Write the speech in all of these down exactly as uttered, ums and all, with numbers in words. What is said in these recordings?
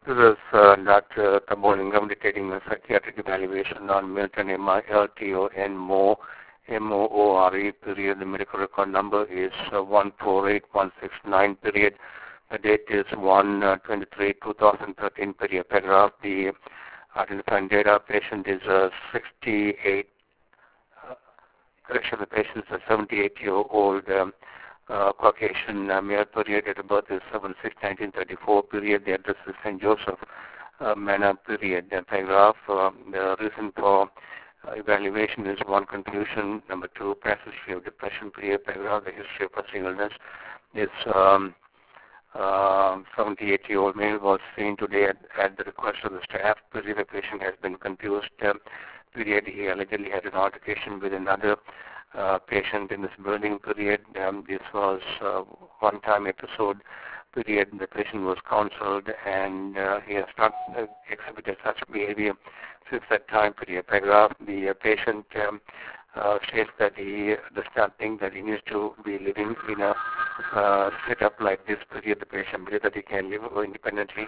This is uh, Doctor Thabbolingam dictating a psychiatric evaluation on Milton M I L T O N Moore, M O O R E, period. The medical record number is uh, one four eight one six nine, period. The date is one twenty-three two thousand thirteen, period. Paragraph. The identifying data patient is a sixty-eight, uh, correction, the patient is a seventy-eight-year-old um, Uh, Caucasian uh, male, period. Date of birth is seven six nineteen thirty-four, period. The address is Saint Joseph uh, Manor, period. The paragraph. Uh, the reason for uh, evaluation is one, confusion. Number two, past history of depression, period. Paragraph. The history of pursuing illness is um, uh, seventy-eight-year-old male was seen today at, at the request of the staff, period. The patient has been confused, uh, period. He allegedly had an altercation with another Uh, patient in this building, period. Um, this was uh, one-time episode, period. The patient was counseled and uh, he has not uh, exhibited such behavior since that time, period. Paragraph. The uh, patient um, uh, states that he does not think that he needs to be living in a uh, setup like this, period. The patient believes that he can live independently.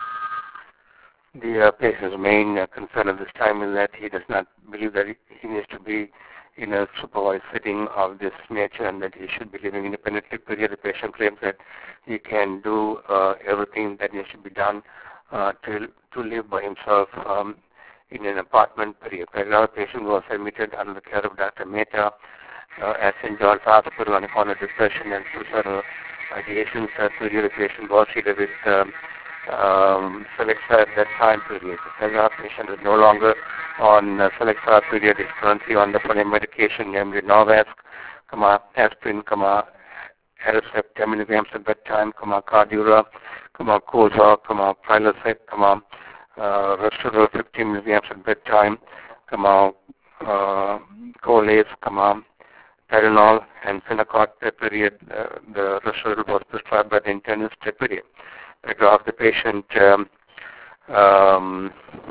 The uh, patient's main uh, concern at this time is that he does not believe that he, he needs to be in a supervised setting of this nature and that he should be living independently, period. The patient claims that he can do uh, everything that needs to be done uh, to to live by himself um, in an apartment, period. The patient was admitted under the care of Doctor Mehta uh, at Saint John's Hospital on account of depression and suicidal ideations, uh, period. The patient was treated with um, um, Celexa at that time, period. The patient is no longer on uh, Celexa, period. Is currently on the following medication, namely Norvasc, comma, aspirin, comma, Aricept ten milligrams at bedtime, comma, Cardura, comma, Cozar, comma, Prilosec, comma, uh, Restoril fifteen milligrams at bedtime, comma, uh, Colace, comma, Tylenol, and Finacort, period. Uh, the Restoril was prescribed by the internist, period. Paragraph. The patient um, um,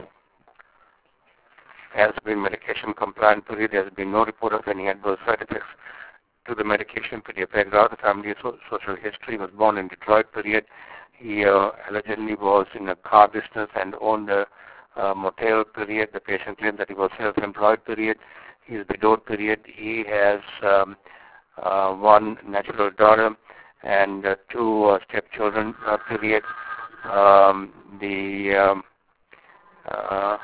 has been medication compliant, period. There has been no report of any adverse side effects to the medication, period. Paragraph. The family so- social history was born in Detroit, period. He uh, allegedly was in a car business and owned a uh, motel, period. The patient claimed that he was self-employed, period. He is widowed, period. He has um, uh, one natural daughter and uh, two uh, stepchildren, uh, period. Um, the um, uh,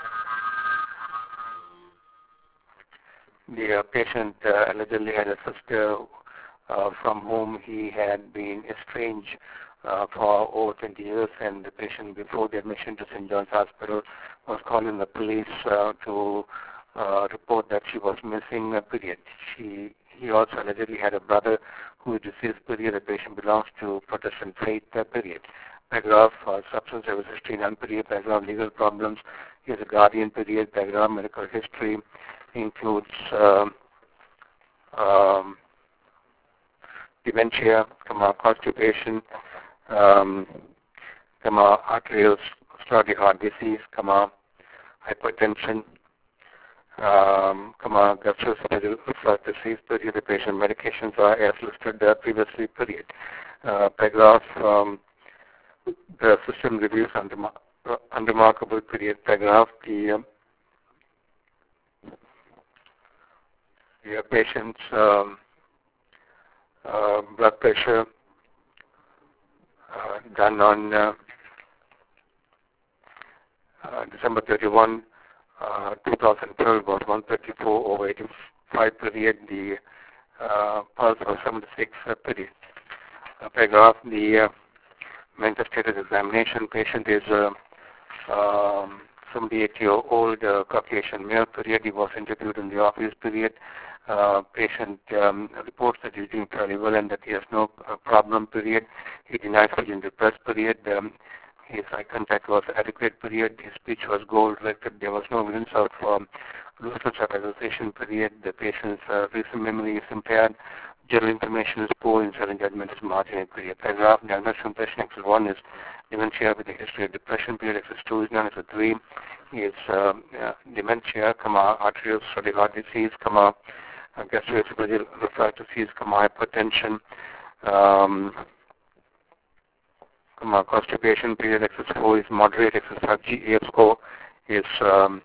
the uh, patient uh, allegedly had a sister uh, from whom he had been estranged uh, for over twenty years, and the patient, before the admission to Saint John's Hospital, was calling the police uh, to uh, report that she was missing, uh, period. She He also allegedly had a brother who is deceased, period. The patient belongs to Protestant faith, uh, period. Paragraph. Uh, substance abuse history, none, period. Paragraph. Legal problems. He is a guardian, period. Paragraph. Medical history includes um, um, dementia, comma, constipation, um, comma, arterial sclerotic heart disease, comma, hypertension, Um, come on, gastroesophageal reflux disease, period. The patient medications are as listed uh, previously, period. Uh, paragraph. Um, the system reviews undemar- uh, unremarkable, period. Paragraph. The, um, the patient's um, uh, blood pressure uh, done on uh, uh, December thirty-first. Uh, twenty twelve was one thirty-four over eighty-five, period. The uh, pulse was seventy-six, uh, period. Uh, paragraph. The uh, mental status examination patient is a uh, um, seventy-eight-year-old uh, Caucasian male, period. He was interviewed in the office, period. Uh, patient um, reports that he is doing fairly well and that he has no uh, problem, period. He denies feeling depressed, period. Um, His eye contact was adequate, period. His speech was goal-directed. There was no evidence of um, looseness of association, period. The patient's uh, recent memory is impaired. General information is poor. Intelligent judgment is marginal, period. Paragraph. Diagnosis impression X one is dementia with a history of depression, period. X two is none. X three is um, uh, dementia, comma, arterial sclerotic heart disease, comma, uh, gastroesophageal reflux disease, comma, hypertension, um, uh, constipation, period X S four is moderate, X S five G A F score is um,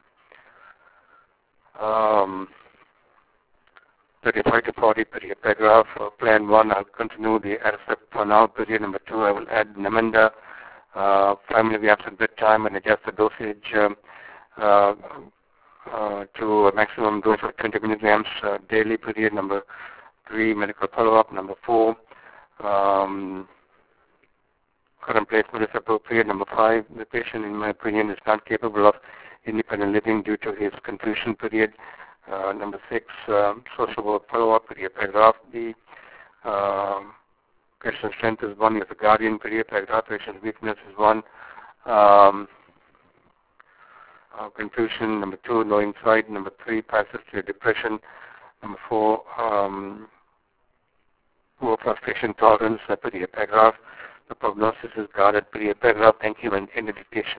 um, thirty-five to forty, period. Paragraph uh, plan one, I'll continue the Aricept for now, period. Number two, I will add Namenda, uh, five milligrams at bedtime and adjust the dosage um, uh, uh, to a maximum dose of twenty milligrams uh, daily, period. Number three, medical follow-up. Number four, um, current placement is appropriate. Number five, the patient, in my opinion, is not capable of independent living due to his confusion, period. Uh, number six, um, social work follow-up, period. Paragraph B, um, patient strength is one, as a guardian, period. Paragraph patient weakness is one. Um, uh, confusion, number two, no insight. Number three, persistent depression. Number four, um, poor frustration tolerance, uh, period. Paragraph. The prognosis is guarded, period. Paragraph. Thank you, and end the dictation.